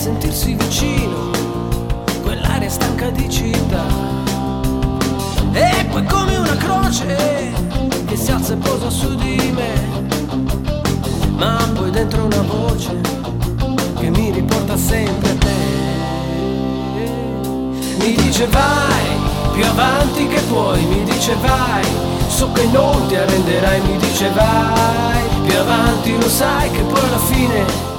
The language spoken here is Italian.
sentirsi vicino, quell'aria stanca di città. E poi come una croce che si alza e posa su di me, ma poi dentro una voce che mi riporta sempre a te. Mi dice vai, più avanti che puoi, mi dice vai, so che non ti arrenderai, mi dice vai, più avanti lo sai che poi alla fine